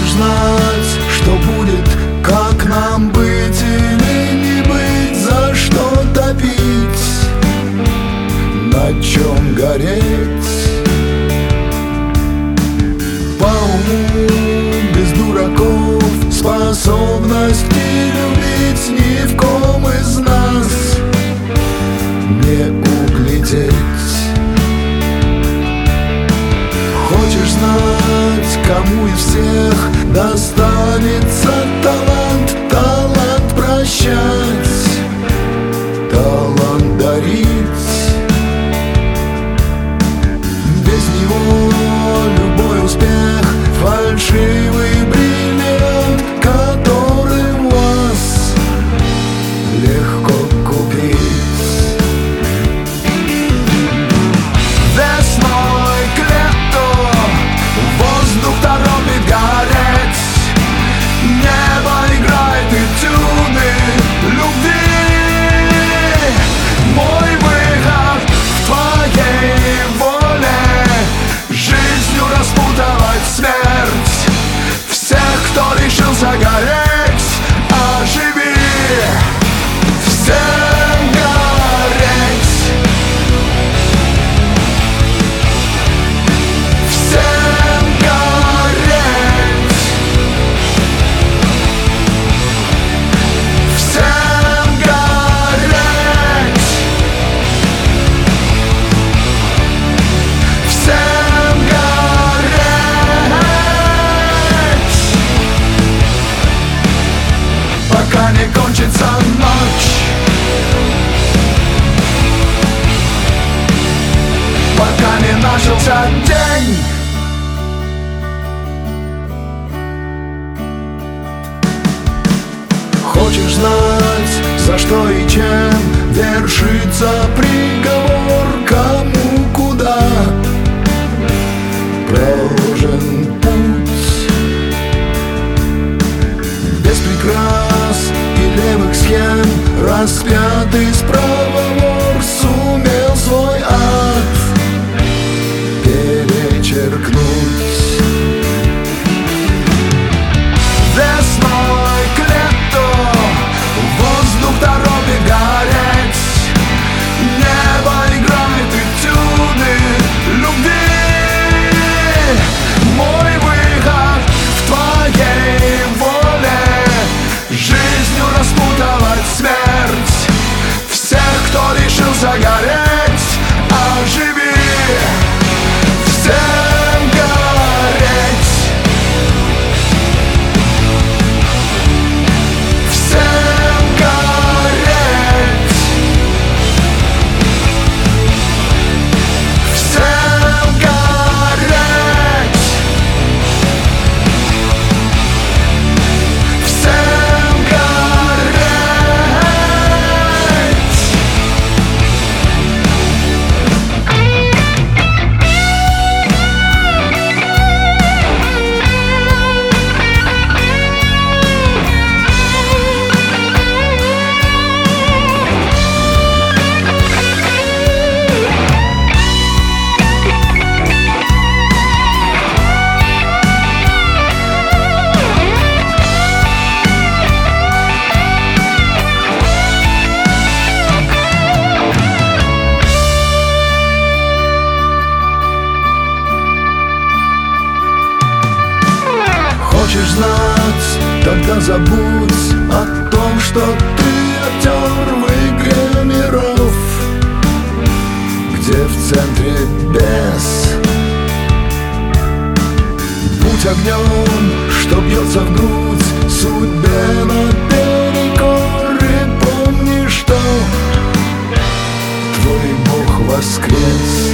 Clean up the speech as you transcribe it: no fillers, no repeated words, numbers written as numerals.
Хочешь знать, что будет, как нам быть или не быть, за что топить, на чем гореть? По уму, без дураков, способности любить ни в ком из нас не углядеть. Хочешь знать, кому из всех достанется талант, талант прощать, талант дарить? Без него любой успех — фальшивый бриллиант, который вас легко купить. Весной к лету воздух торопит гореть, небо играет этюды любви. Мой выход в твоей воле — жизнью распутывать смерть. Всех, кто решил загореть, оживи, всем гореть, всем гореть, всем гореть, всем гореть, пока не кончится ночь, пока не начался день. Хочешь знать, за что и чем вершится приговор, кому куда проложен путь? Без прикрас и левых схем распятый справа вор сумел свой ад перечеркнуть. Весной к лету воздух торопит гореть, небо играет этюды любви. Мой выход в твоей воле — жизнью распутывать смерть. Всех, кто решил загореть, оживи, всем гореть, всем гореть, всем гореть, всем гореть. Хочешь знать, тогда забудь о том, что ты актер в игре миров, где в центре бес. Будь огнем, что бьется в грудь судьбе наперекор, и помни, что твой Бог воскрес.